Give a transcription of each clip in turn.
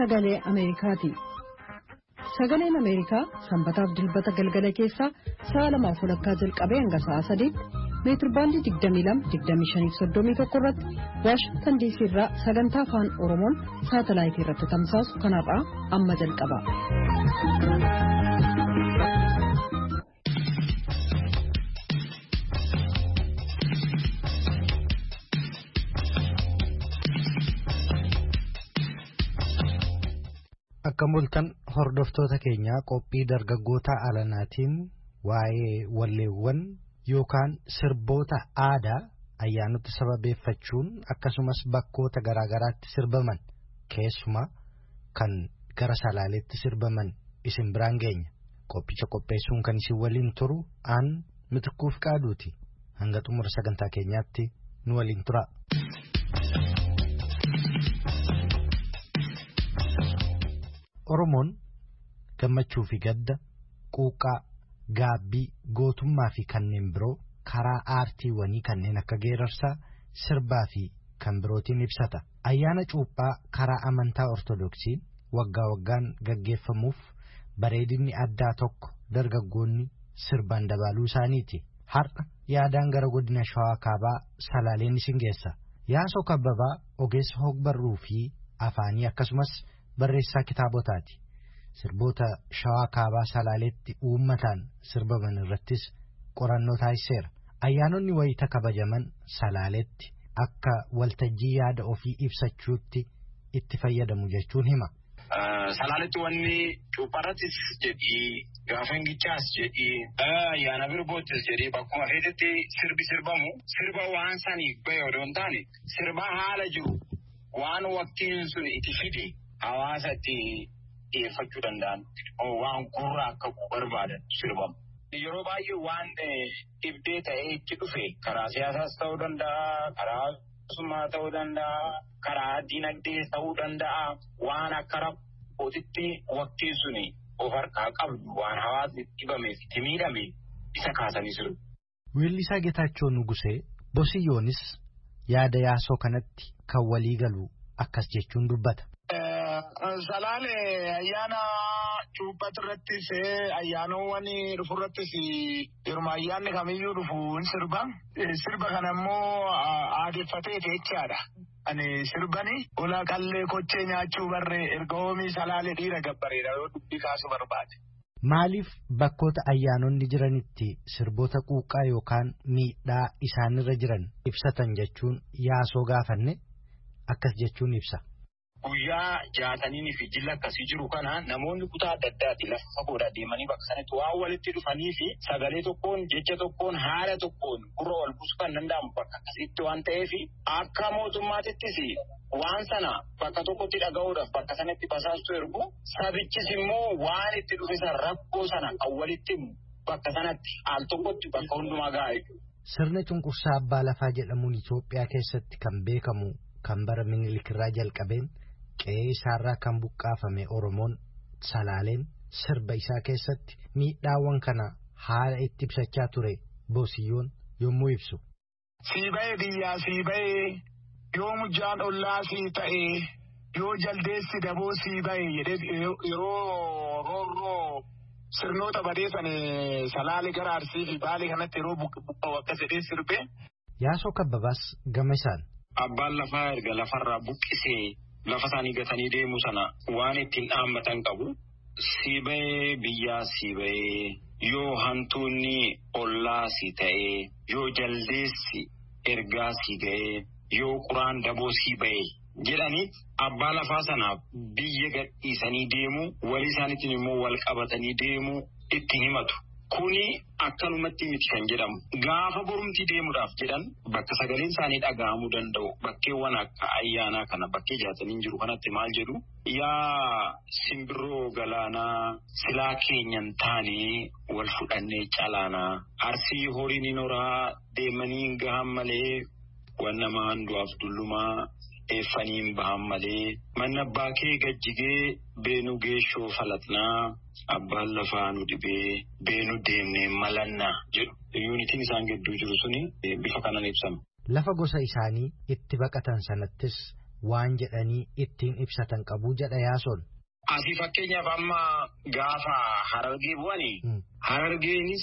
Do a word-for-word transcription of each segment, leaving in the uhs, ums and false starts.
sagalee Ameerikaati. Sagaleen Ameerikaa sanbataaf dilbata galgala keessaa sa'a lamaaf walakkaa jalqabee hanga sa'a sadiitti meetirbaandii digdamii lama digdamii shanii fi soddomii tokko irratti Waashingtan diisii irraa sagantaa afaan Oromoon saatalaayitii irratti tamsaasu kanarraa amma jalqaba. Akka mul'atan hordoftoota keenyaa qophii dargaggoota alanaatiin waa'ee walleewwan yookaan sirboota aadaa ayyaanota sababeeffachuun akkasumas bakkoota garaagaraatti sirbaman keessumaa kan gara salaaleetti sirbaman isin biraan geenya. Qophicha qopheessuun kan isin waliin turu aan Mitikkuuf Qaaduuti. Hanga xumura sagantaa keenyaatti nu waliin tura. Oromoon gammachuu fi gadda, quuqqaa, gaabbii, gootummaa fi kanneen biroo karaa aartiiwwanii kanneen akka geerarsaa, sirbaa fi kan birootiin ibsata. Ayyaana cuuphaa karaa amantaa Ortodoksiin waggaa waggaan gaggeeffamuuf bareedinni addaa tokko dargaggoonni sirbaan dabaluu isaaniiti. Har'a yaadaan gara godina Shawaa Kaabaa Salaaleen isin geessa. Yaasoo Kabbabaa ogeessa hogbarruu fi afaanii akkasumas barreessaa kitaabotaati. Sirboota Shawaa Kaabaa Salaaleetti uummataan sirbaman irrattis qorannoo taasiseera. Ayyaanonni wayita kabajaman Salaaleetti akka waltajjii yaada ofii ibsachuutti itti fayyadamu jechuun hima. Salaaleetti wanni cuupharattis jedhii gaafa hingichaas jedhii ayyaana birboottis jedhii bakkuma feetetti sirbi sirbamu sirba waan saniif bahe odoo hin taane sirba haala jiru waan waqtiin sun itti fide hawaasa itti dhiyeeffachuu danda'an waan gurra akka barbaadan sirbamu. Yeroo baay'ee waan dhibdee ta'ee itti dhufe karaa siyaasaas ta'uu danda'a, karaa hawaasummaa ta'uu danda'a, karaa dinagdee ta'uu danda'a. Waan akka rakkootitti waqtiin suni of harkaa qabdu waan hawaasni dhibameef itti miidhame isa kaasanii sirbu. Weellisaa Geetaachoo Nugusee Bosiyyoonis yaada yaasoo kanatti kan walii galu akkas jechuun dubbata. Salaalee ayyaana cuuphat irrattis ayyaanowwan dhufu irrattis yeruma ayyaanni kamiyyuu dhufu hin sirba. Sirba kana immoo aadeffatee jechaadha. Ani sirbani ola qallee kochee nyaachuu barree erga hoomii Salaalee dhiira gabbareedha yoo dubbii kaasu barbaade. Maaliif bakkoota ayyaanonni jiranitti sirboota quuqqaa yookaan miidhaa isaanirra jiran ibsatan jechuun yaasoo gaafanne akkas jechuun ibsa. Guyyaa jaatanii fi jilla akkasii jiru kana namoonni kutaa adda addaati lafa fagoodhaa deemanii bakka sanatti waan walitti dhufanii fi sagalee tokkoon jecha tokkoon haala tokkoon gurra wal buusuu kan danda'amu bakka akkasitti waan ta'eef akka mootummaatittis waan sana bakka tokkotti dhaga'uudhaaf bakka sanatti basaastu ergu sabichis immoo waan itti dhufe san rakkoo sana kan walitti bakka sanatti al tokkotti bakka hundumaa gaa'e. Sirna cunqursaa abbaa lafaa jedhamuun Itoophiyaa keessatti kan beekamu kan bara Minilik irraa jalqabeen qe'ee isaarraa kan buqqaafame Oromoon Salaaleen sirba isaa keessatti miidhaawwan kana haala itti ibsachaa ture Bosiyyoon yommuu ibsu. Sii ba'ee biyyaa sii ba'ee yoo mujjaan ollaa sii ta'ee yoo jaldeessi daboo sii ba'ee jedhee yeroo roorroo sirnoota badeessan Salaalee gara Arsii fi Baalee kanatti yeroo buqqa'u akkas jedhee sirbee. Yaasoo Kabbabaas gama isaan. Abbaan lafaa erga lafarraa buqqisee lafa isaanii gatanii deemu sana waan ittiin dhaammatan qabu. Sii ba'ee biyyaa sii ba'ee yoo hantuunni ollaa sii ta'ee yoo jaldeessi ergaa sii ga'ee yoo quraan daboo sii ba'ee jedhanii abbaa lafaa sanaaf biyya gadhiisanii deemu walii isaaniitiin immoo wal qabatanii deemu itti himatu. Kuni akkanumatti miti kan jedhamu. Gaafa borumtii deemuudhaaf jedhan bakka sagaleen isaanii dhaga'amuu danda'u. Bakkeewwan akka ayyaanaa kana bakkee jaatanii jiru kanatti maal jedhu? Yaa simbirroo galaanaa silaa keenyan taanee wal fudhannee calaanaa. Arsii horiin hin horaa deemanii gahan malee waan nama handu'aaf dullumaa eeffaniin bahan malee. Manna abbaa kee gajjigee beenu geeshoo falatnaa. Abbaan lafaa nu dhibee beenu deemnee malannaa jedhu. Yuunitiin isaan gidduu jiru suni bifa kanaan ibsama. Lafa gosa isaanii itti baqatan sanattis waan jedhanii ittiin ibsatan qabu jedha Yaasoon. Asii fakkeenyaaf amma gaafa Harargee bu'anii Harargeenis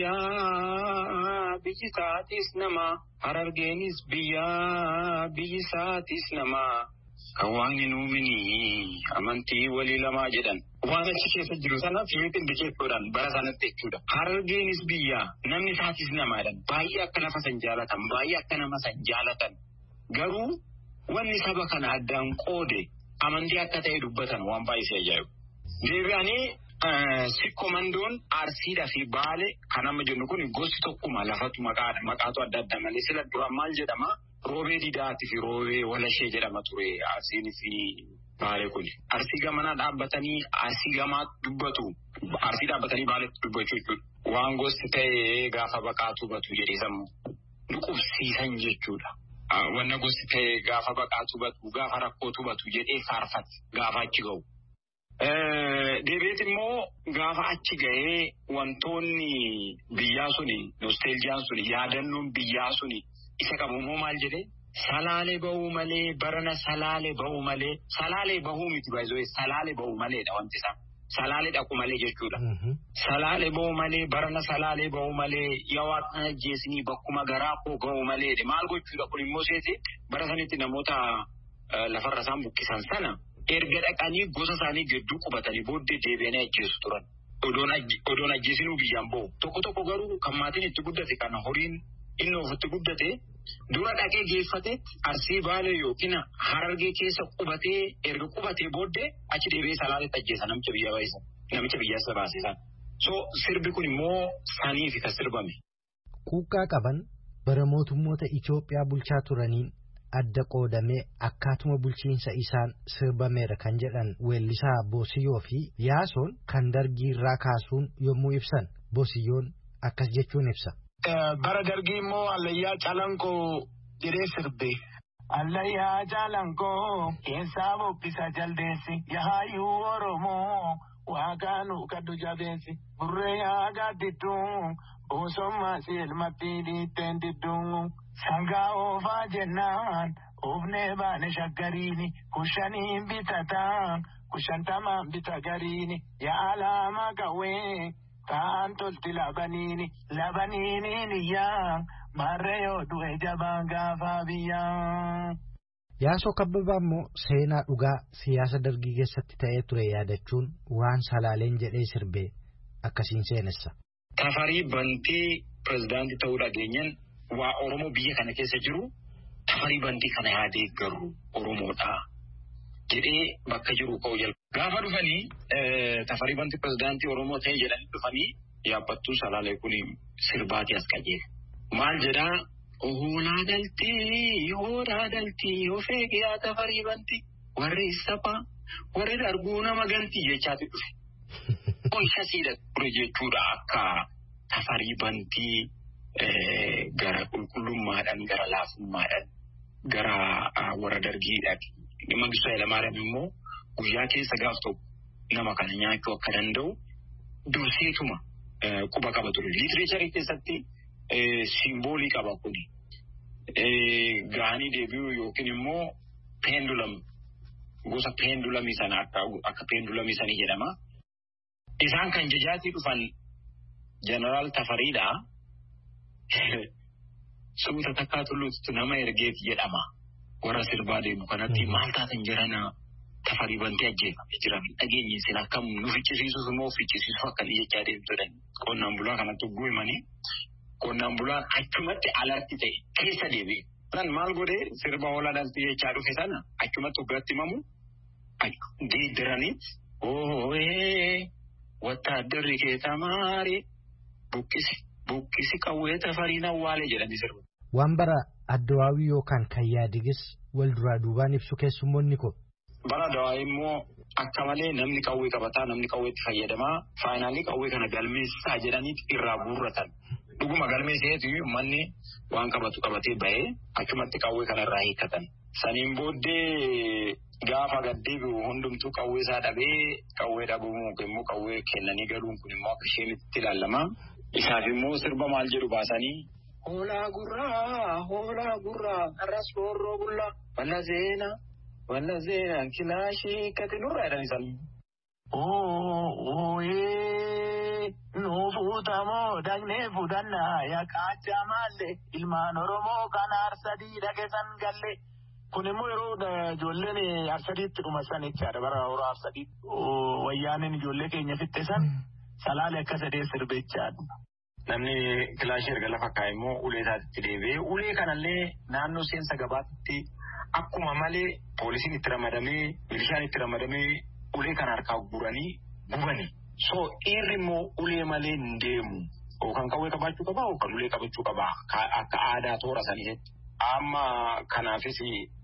biyyaa biyyi isaatis nama Harargeenis biyyaa biyyi isaatis nama kan waan hin uumini amantii walii lamaa jedhan waan achi keessa jiru sana fiitti indikeettoodhaan bara sanatti jechuudha. Harargeenis biyyaa namni isaatis namaadhaan baay'ee akka lafa san jaalatan baay'ee akka nama san jaalatan garuu wanni saba kana addaan qoode amantii akka ta'e dubbatan waan baay'ee ajaa'ibu. Deebi'anii sikkomandoon Arsiidhaa fi Baale kan amma jennu kun gosti tokkuma lafatu maqaatu adda adda malee sila duraan maal jedhama roobee didaati fi roobee walashee jedhama ture Arsiin fi Baale kun. Arsii gamanaa dhaabbatanii Arsii gamaa dubbatu Arsii dhaabbatanii Baale dubbachuu jechuudha. Waan gosti ta'e gaafa baqaatu batu jedhee sammuu nuqubsiisan jechuudha. Wanna gosti ta'e gaafa baqaatu batu gaafa rakkootu batu jedhee faarfate gaafa achi ga'u. Deebiit immoo gaafa achi ga'ee wantoonni biyyaa suni nostalgiyaan suni yaadannoon biyyaa suni isa qabu immoo maal jedhee salaalee bahuu malee barana salaalee bahuu malee salaalee bahuu miti baay'ee salaalee bahuu maleedha wanti isaa salaalee dhaqu malee jechuudha. Salaalee bahuu malee barana salaalee bahuu malee yaa waaqna jeesnii bakkuma garaa koo ga'uu maleedha maal gochuudha kun immoo seete bara sanitti namoota lafarra isaan buqqisan sana. Erga dhaqanii gosa isaanii gidduu qubatanii booddee deebi'anii ajjeesu turan. Odoon ajjeesinuu biyyaan bahu. Tokko tokko garuu kan maatiin itti guddate kan horiin inni ofitti guddate dura dhaqee geeffatee Arsii Baalee yookiin Harargee keessa qubatee erga qubatee booddee achi deebi'ee salaaletti ajjeesa namicha biyyaa baay'isan. Namicha biyyaa baasisan. So sirbi kun immoo saniifi kan sirbame. Quuqqaa qaban bara mootummoota Itoophiyaa bulchaa turaniin adda qoodamee akkaatuma bulchiinsa isaan sirbameera kan jedhan weellisaa Boosiyyoo fi Yaasoon kan dargii irraa kaasuun yommuu ibsan Boosiyyoon akkas jechuun ibsa. Bara dargii immoo Allayyaa Calankoo jedhee sirbe. Allayyaa Calankoo keessaa bobbisa jaldeessi yaayuu Oromoo waaqaanu kaddu jabeessi burree yaagaa didduu boosommaa silmatti dhiitteen didduu. Sangaa oofaa jennaan oofnee baane shaggariini kushaniin bitataan kushantamaan bita gariini yaa lama qawwee kaan tolti labaniini labaniiniin iyyaa marree yoo du'e jabaan gaafaa biyyaa. Yaasoo Kabbabaa immoo seenaa dhugaa siyaasa dargii keessatti ta'ee ture yaadachuun waan salaaleen jedhee sirbee akkasiin seenessa. Tafarii Bantii pirezidaantii ta'uu dhageenyan. Waa Oromoo biyya kana keessa jiru Tafarii Bantii kana yaadee garuu Oromoodha jedhee bakka jiru ka'u jalqaba. Gaafa dhufanii Tafarii Bantii pirezidaantii Oromoo ta'e jedhanii dhufanii yaabbattuu salaalee kun sirbaati as qajeele. Maal jedhaa hoolaa daltii hoolaa daltii of eegaa Tafarii Bantii warri saphaa warri darbuu nama galtii jechaati dhufe. Oishasiidha ture jechuudha akka Tafarii Bantii. Gara qulqullummaadhaan gara laafummaadhaan gara warra dargiidhaati. Mangistuu Hayilamaariyaam immoo guyyaa keessa gaaf tokko nama kana nyaachuu akka danda'u durseetuma quba qaba ture. Liitireecharii keessatti simboolii qaba kuni. Gaanii deebi'uu yookiin immoo peendulam gosa peendulamii sana akka peendulamii sanii jedhama. Isaan kan jajaatii dhufan Jeneraal Tafariidha. Suuta takkaa tulluutu nama ergeeti jedhama. Warra sirbaa deemu kanatti maal taatan jirana Tafarii Bantii ajjeefamee jiran dhageenyi isin akkam nu ficcisiisus immoo ficcisiisuuf akkanii jechaa deemtuudhaan qonnaan bulaa kanatti ugguu himanii qonnaan bulaan achumatti alarti ta'e keessa deebi'e. San maal godhee sirba hoolaa daltii jechaa dhufe sana achumatti uggaatti himamu geeddaranii oohee wattaaddarri kee tamaarii buqqisi. Buqqisi qawwee Tafariin awwaalee jedhanii sirba. Waan bara Addawaawii yookaan kan yaadigis wal duraa duubaan ibsu keessummoonni ko. Bara Addawaawii immoo akka malee namni qawwee qabataa namni qawweetti fayyadamaa faayinaalii qawwee kana galmeessaa jedhaniiti irraa guurratan. Dhuguma galmeesseetu manni waan qabatu qabatee bahee achumatti qawwee kana irraa hiikkatan. Saniin booddee gaafa gaddeebi'u hundumtuu qawwee isaa dhabee qawwee dhabuu immoo qawwee kennanii galuun kun immoo akka isheen itti ilaalamaa. Isaaf immoo sirba maal jedhu baasanii hoolaa gurraa hoolaa gurraa arras roorroo bullaa balla seenaa Wanna zeenaan kilaashii kati nurraa jedhan isan. Ooyee nuufutamoo dhagnee fudhannaa yaqaachaa maallee ilmaan Oromoo kan aarsadii dhageessan galle. Kun immoo yeroo ijoolleen aarsadiitti dhumasan jechaadha bara yeroo aarsadiitti wayyaaniin ijoollee keenya fixxisan salaalee akka sadee sirbechaadha. Namni kilaashii erga lafa kaa'e immoo ulee isaatti deebi'ee ulee kanallee naannoo seensa gabaatti akkuma malee poolisiin itti ramadamee milishaan itti ramadamee ulee kana harkaa guranii gubanii. So dhiirri immoo ulee malee hin deemu. Kan qawwee qabaachuu qabaa kan ulee qabachuu qabaa akka aadaa toora sanii. Amma kanaafis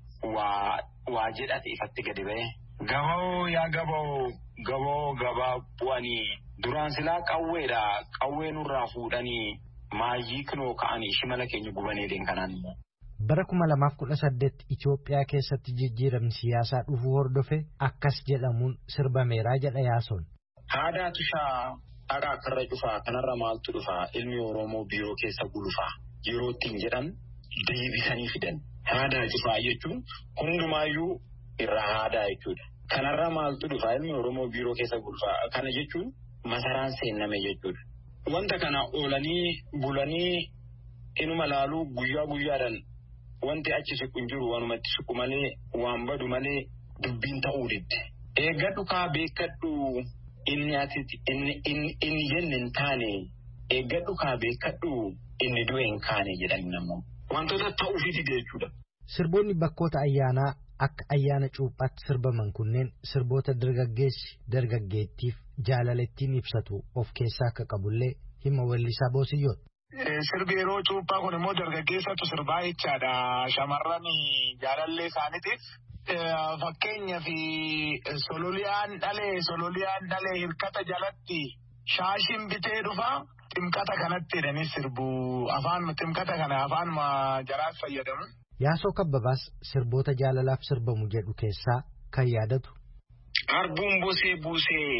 waa waa jedhate ifatti gadi ba'e. Gaboo yaa gaboo gaboo gabaa bu'anii duraan silaa qawweedha qawwee nurraa fuudhanii maayii kinoo ka'anii shimala keenya gubanii deeman kanaan immoo. Bara kuma lamaaf kudha saddeet Itoophiyaa keessatti jijjiiramni siyaasaa dhufuu hordofe akkas jedhamuun sirbameeraa jedha Yaasoon. Aadaa tushaa dhagaa karra cufaa kanarra maaltu dhufaa ilmi Oromoo biiroo keessa gulufaa yeroo ittiin jedhan deebisanii fidan. Aadaa cufaa jechuun hundumaayyuu irraa aadaa jechuudha. Kanarra maaltu dhufaa ilmi Oromoo biiroo keessa gulufaa kana jechuun masaraan seenname jechuudha. Wanta kana oolanii bulanii inuma laaluu guyyaa guyyaadhaan wanti achi siqu hin jiru wanumatti siqu malee waan badu malee dubbiin ta'uu didde. Eeggadhu kaa beekkadhu inni ati inni inni jenne hin taane eeggadhu kaa beekkadhu inni du'e hin kaane jedhani namoonni. Wantoota ta'uufii dide jechuudha. Sirboonni bakkoota ayyaanaa akka ayyaana cuuphaatti sirbaman kunneen sirboota dargaggeessi dargaggeettiif jaalalettiin ibsatu of keessaa akka qabullee hima weellisaa Boosiyyooti. Sirbi yeroo cuuphaa kun immoo dargaggeessatu sirbaa jechaadha. Shamarran jaalallee isaaniitiif fakkeenya fi sololiyaan dhalee sololiyaan dhalee hirkata jalatti shaashiin bitee dhufaa ximqata kanatti jedhanii sirbu afaan ximqata kana afaan jaraas fayyadamu. Yaasoo Kabbabaas sirboota jaalalaaf sirbamu jedhu keessaa kan yaadatu. Harbuun bosee buusee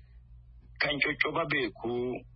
kan coccoba beeku.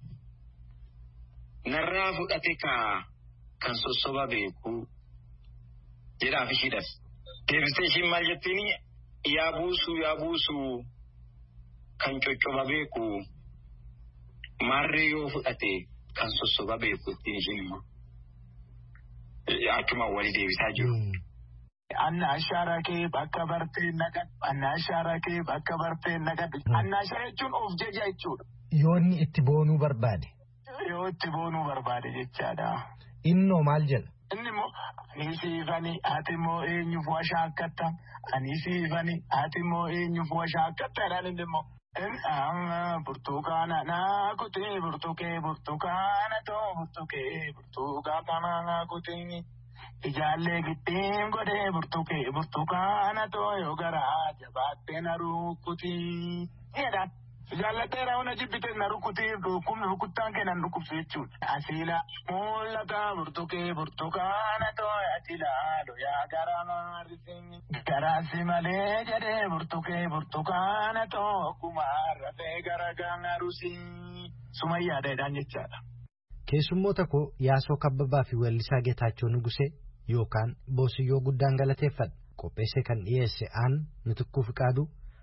Narraa fudhate kaa kan sossoba beeku jedhaaf ishiidhas. Deebistee ishiin maal jettiin yaa buusu yaa buusu kan coccoba beeku maarree yoo fudhate kan sossoba beeku ittiin ishiin immoo akkuma walii deebisaa jiru. Anna ashaaraa kee bakka bartee naqadhu. Anna ashaaraa kee bakka bartee naqadhu. Anna ashaaraa jechuun of jaja jechuudha. Yoo inni itti boonuu barbaade. Yoo itti boonuu barbaade jechaadha. Innoo maal jedha? Inni immoo ani siifani ati immoo eenyuuf washaa akkatta. Ani siifani ati immoo eenyuuf washaa akkatta jedhaan inni immoo. Burtukaana naa kutee burtukee burtukaana too burtukee burtukaana naa kutee. Ijaallee gittiin godhee burtukee burtukaana too yoo garaa jabaattee na rukkutii. Jedhaan. Jaalladheera hona jibbitee na rukkutii kumni rukkuttaan kennan dhukkubsu jechuudha. Asiila mul'ata burtukee burtukaana too asiila loyaa garaa maarrisin. Garaasi malee jedhee burtukee burtukaana too akkuma rafee gara gaangaruusin. Sumayyaadhaan jechaadha. Keessummoota koo Yaasoo Kabbabaa fi Weellisaa Geetaachoo Nugusee yookaan Boosiyyoo guddaan galateeffadha. Qopheessee kan dhiyeesse aan Mitikkuu Fiqaaduu.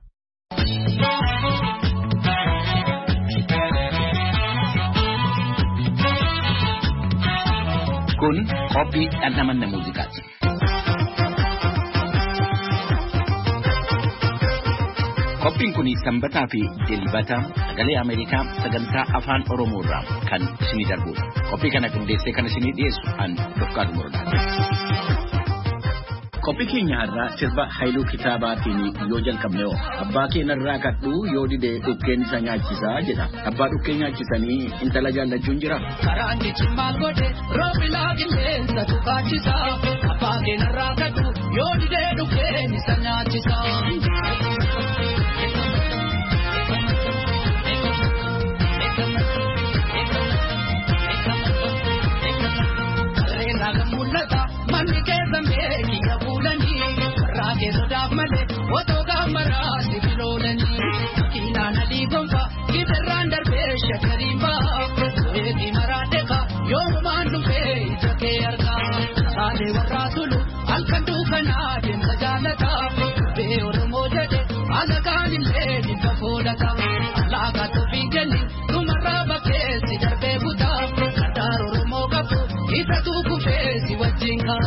Kun qophii dhandhamanna muuziqaati. Qophiin kun sanbataa fi dilbata sagalee Ameerikaa sagantaa afaan Oromoo irraa kan isinii darbudha. Qophii kana qindeessee kan isinii dhiyeessu an Dofqaatu Morodaati. Qophii keenya har'aa sirba Haayiluu Kitaabaatiin yoo jalqabne hoo abbaa keenyarraa kadhu yoo dide dhukkeen isa nyaachisaa jedha. Abbaa dhukkee nyaachisanii intala jaallachuun jira. Karaan maal godhe roobilaa qilleensa tuqaachisaa. Abbaa keenyarraa kadhu yoo dide dhukkeen isa nyaachisaa. Manni keessa meeqii qabuulanii irraa keessodaaf malee otoo gaamaraa si filoolanii kiinaan adii gonfa gitarraan darbee shakkariin ba'a eegii maraadheeka yoomumaan dhufee ija kee argaa saalee warraa tulu halkan duukanaa deemsa jaalataa kafola kam alaga to bigani tumaraba kesi darbe buta kadaro romo kafu ita tu kufesi wajinga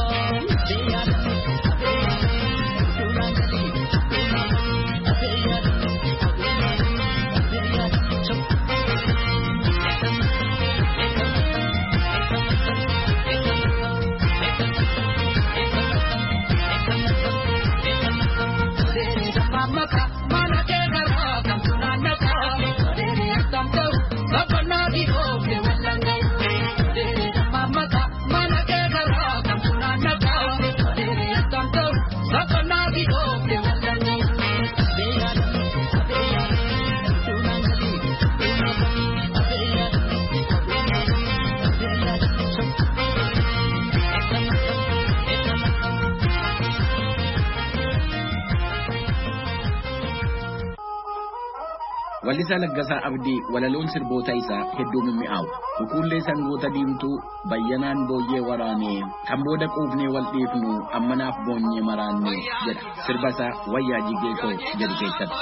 Wallisaa Laggasaa Abdii walaloon sirboota isaa hedduu mimmi'aawu. Kukuullee sangoota diimtuu bayyanaan booyyee waraanee kan booda quufnee wal dhiifnu ammanaaf boonyee maraanne jedha. Sirba isaa wayyaa jigee koo jedhu keessatti.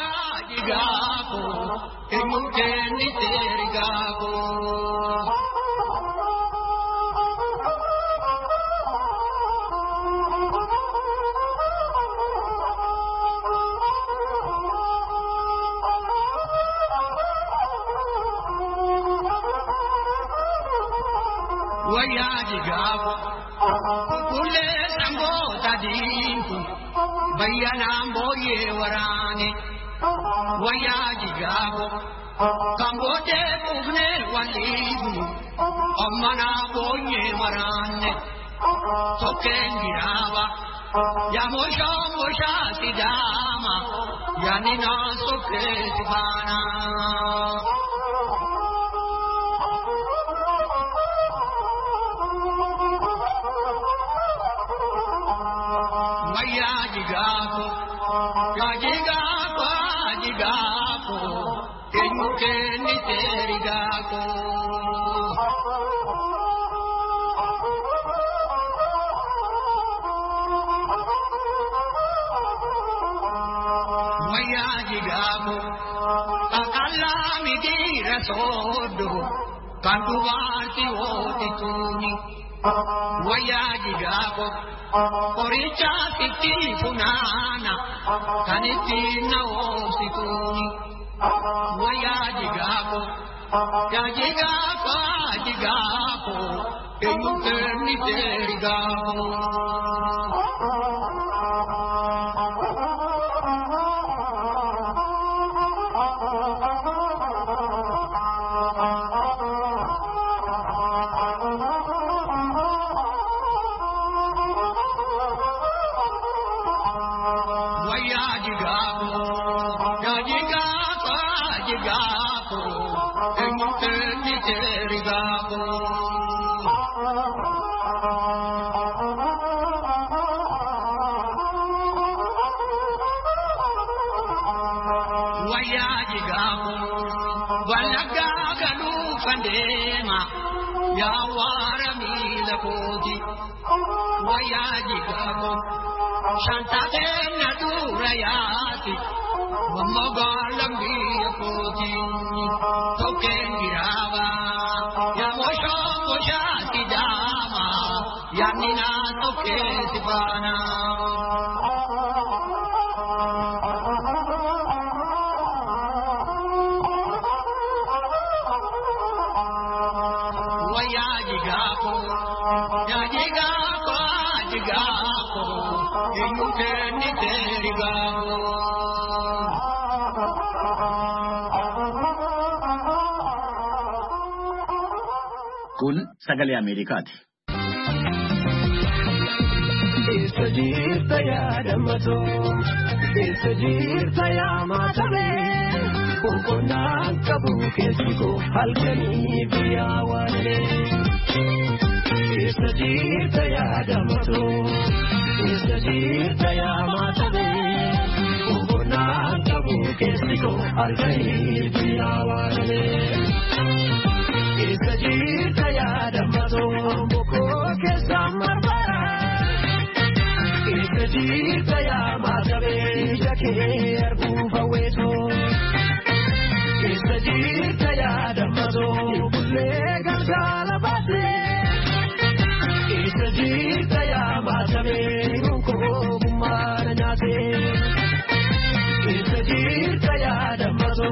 Waya jigabo, kule sango tadinku, bayana boye warane. Waya jigabo, kambote kubne walibu, amana boye warane. Token giraba, ya mosha mosha sidama, yani na soke sibana. Waya jigabo, ya jigabo, jigabo, tenuke ni terigabo. Waya jigabo, akalla mi dira sodo, kandu varti oti tuni. Waya jigabo, Oricha titi punana, kaniti na osituni. Waya jigabo, ya jigabo, jigabo, enuke ni terigabo. Waya jigabo, walaga ganu pandema, ya warami lakoti. Waya jigabo, shantate nadurayati, wamagalambi lakoti. Token giraba, ya mosha mosha sidama, ya nina toke sibana. Waya jigabo, ya jigabo, jigabo, enuke ni terigabo. Kun sagalee Ameerikaati. Isa jirta yaadamatu, isa jirta yaamatame, boqonnaan qabu keessi koo halkanii biyyaa waanne. Isa jirta yaadamatu, isa jirta yaamatame, boqonnaan qabu keessi koo halkanii biyyaa waanne. Isa jirta yaadamatu, boqoo keessa marbara. Isa jirta yaamatabe, ija kee arguu fawweetoo.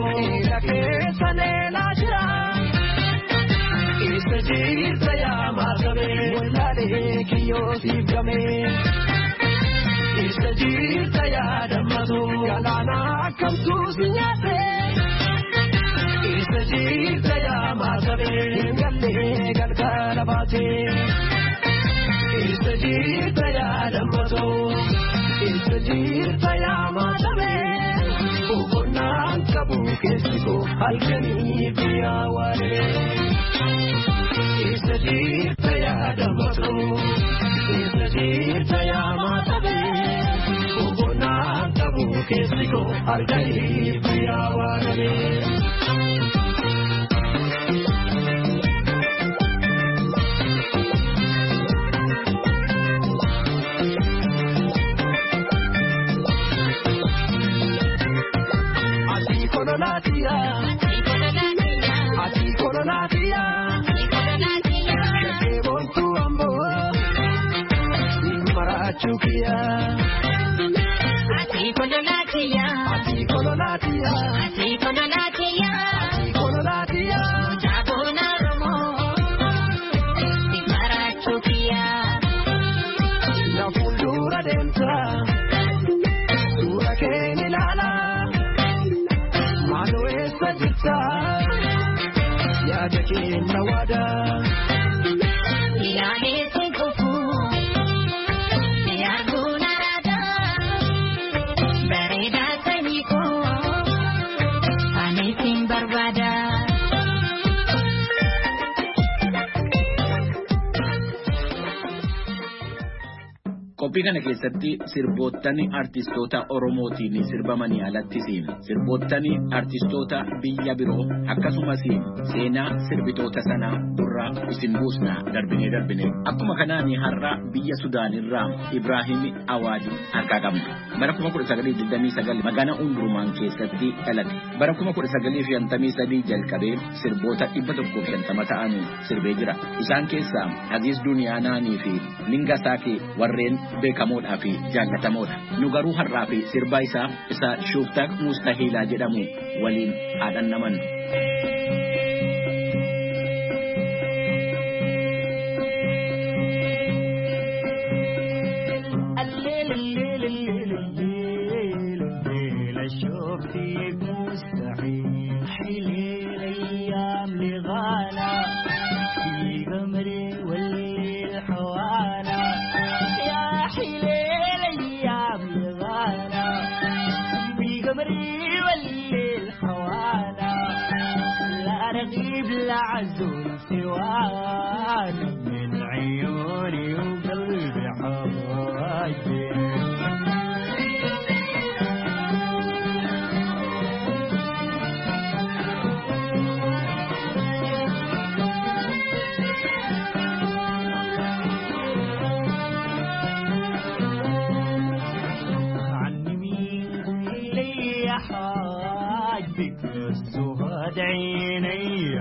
lake sanela jira istajirta ya masabe walale kiyo sibgame istajirta ya damadu galana kamtu sinyate istajirta ya masabe galle galgala bate istajirta ya damadu istajirta ya masabe ugonan kabu kesiko alkani biya wale istajirta ya damadu istajirta ya masabe ugonan kabu kesiko alkani biya wale Colonatia, Ati Colonatia, que voy tu amor, sin marachukia. Ati Colonatia, Ati Colonatia, Ati Colonatia, Ati Colonatia, ya bonarmo, sin marachukia. La fuldura dentro, dura que ni lala. Mano esta jita ya dake nawada ya ne kufu ya gunarada bereda taniko ane tim barbada Qophii kana keessatti sirboottan artistoota Oromootiin sirbamanii alattisiin sirboottan artistoota biyya biroo akkasumas seenaa sirbitoota sanaa durraa isin buusna darbinee darbinee akkuma kanaan har'a biyya Sudaanirraa Ibraahim Awaadi harkaa qabna. Bara kuma kudha sagalii digdamii sagal magaalaa Umdurmaan keessatti dhalate. Bara kuma kudha sagalii shantamii sadii jalqabee sirboota dhibba tokkoof shantama ta'anii sirbee jira. Isaan keessaa Aziz Duniyaanaanii fi Linga Saakee warreen beekamoodhaa fi jaallatamoodha. Nu garuu har'aa fi sirba isaa isa Shuftak Mustahilaa jedhamu waliin haadhannaman. عزول سوان من عيوني وقلبي حواجي عني مين لي يا حاجبك السهاد عيني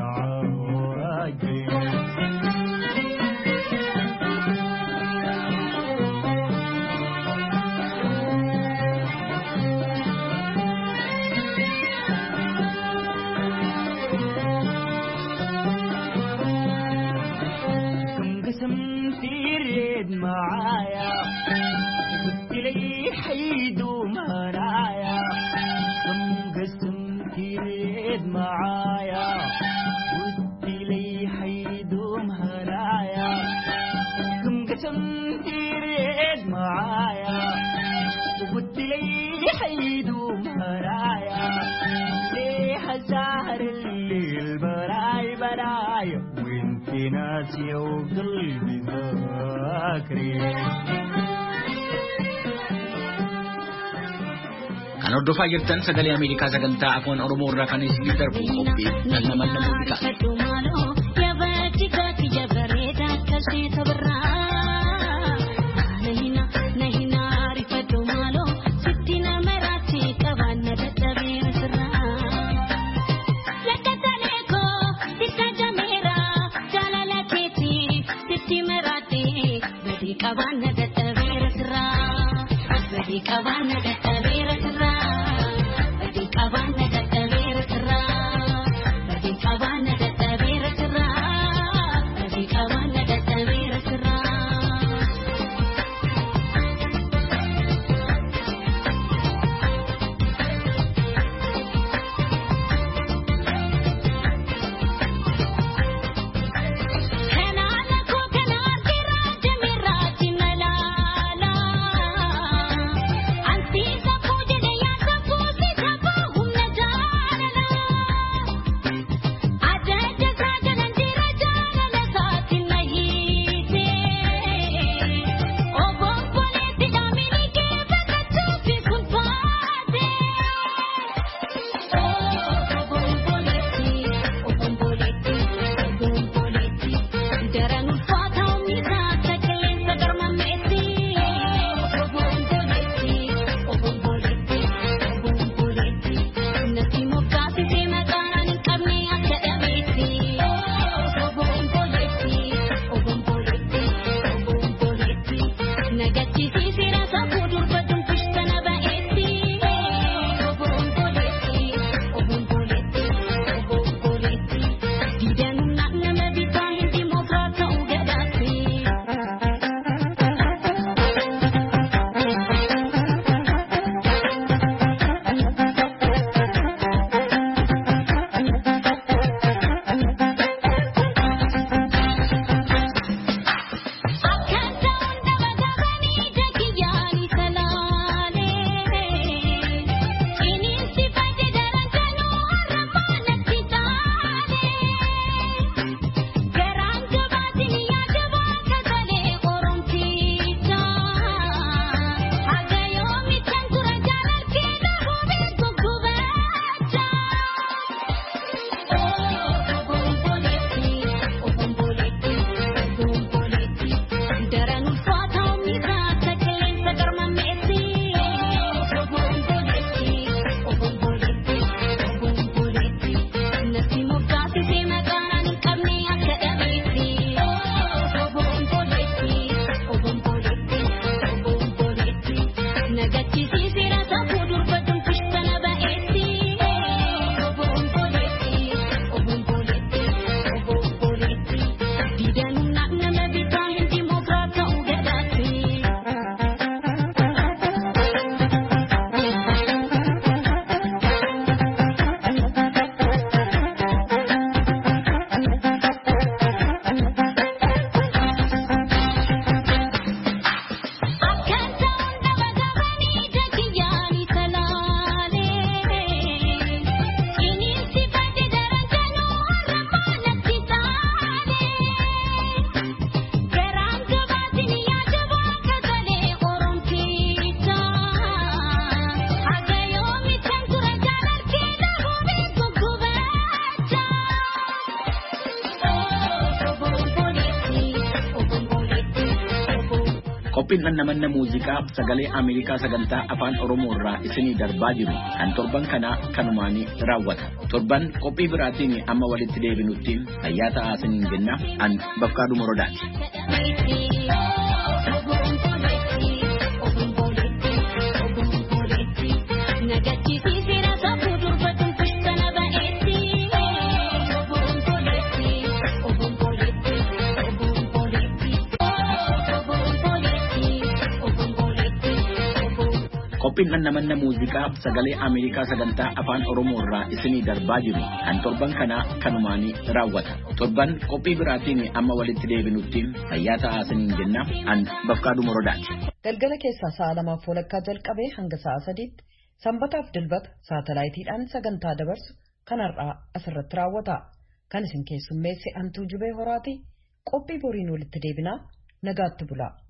معايا قلت لي حيدوم هنايا كم قسم تريد معايا قلت لي حيدوم هنايا كم قسم تريد معايا قلت لي حيدوم هنايا ليه سهر الليل براي براي وانت ناسي وقلبي Kan hordofaa jirtan sagalee Ameerikaa sagantaa afaan Oromoo irraa kan isin darbu qophii nama nama Kabana da tabira sirra, badi kabana da tabira sirra. Qophiin namanna muuziqaa sagalee Ameerikaa sagantaa afaan Oromoo irraa isinii darbaa jiru kan torban kana kanumaan raawwata. Torban qophii biraatiin amma walitti deebinutti fayyaa ta'aa isiniin jenna. An Bafqaaduu Morodaati. Qophiin namanna muuziqaa sagalee Ameerikaa sagantaa afaan Oromoo irraa isinii darbaa jiru kan torban kana kanumaan raawwata. Torban qophii biraatiin amma walitti deebinutti fayyaa ta'aa isiniin jenna. An Bafqaaduu Morodaati. Galgala keessaa sa'a lamaaf walakkaa jalqabee hanga sa'a sadiitti sanbataaf dilbata saatalaayitiidhaan sagantaa dabarsu kan har'aa asirratti raawwata. Kan isin keessummeesse Antuu Jubee Horaati. Qophii boriin walitti deebinaa nagaatti bulaa.